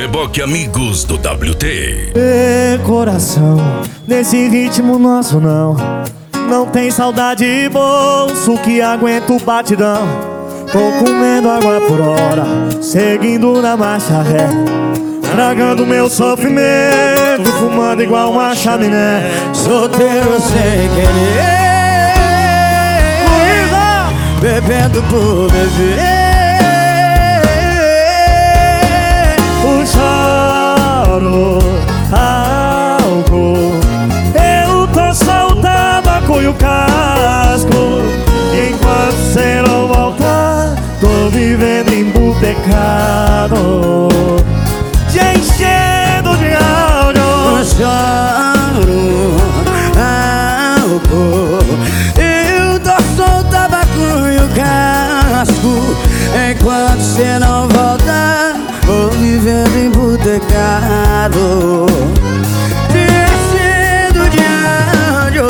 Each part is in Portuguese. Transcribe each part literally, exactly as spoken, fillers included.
Reboque Amigos do W T. Ê, coração, nesse ritmo nosso não Não tem saudade de bolso que aguenta o batidão. Tô comendo água por hora, seguindo na marcha ré, tragando meu sofrimento, fumando igual uma chaminé. Solteiro sem querer, bebendo por beber. O choro, álcool, eu tô só o tabaco e o casco. Enquanto cê não voltar, tô vivendo embutecado, te enchendo de áudio. O choro, álcool, eu tô só o tabaco e o casco. Enquanto cê não voltar, vou vivendo embutecado, descendo de áudio.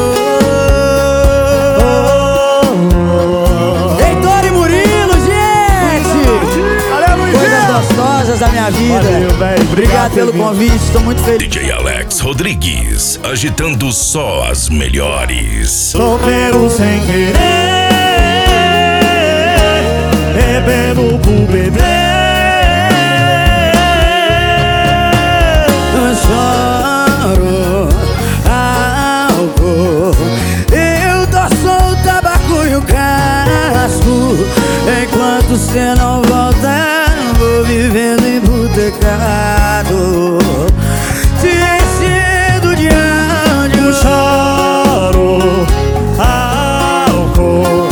Heitor e Murilo, gente! Valeu, Luizinho! Coisas gostosas da minha vida. Valeu, velho. Obrigado pelo convite, estou muito feliz. D J Alex Rodrigues, agitando só as melhores. Solteiro sem querer, bebendo por beber. Choro, álcool, eu tô só o tabaco e o casco. Enquanto cê não voltar, vou vivendo embutecado, te enchendo de ódio. Choro, álcool,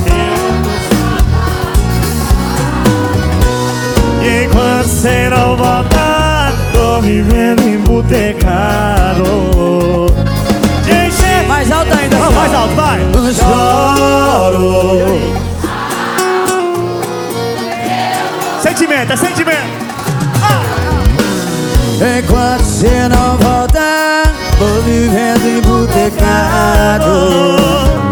e enquanto cê não voltar, tô vivendo embutecado, te encher. Mais alto ainda, Não, mais alto, vai. Choro, Sentimento, é sentimento. enquanto cê não voltar, vou vivendo embutecado,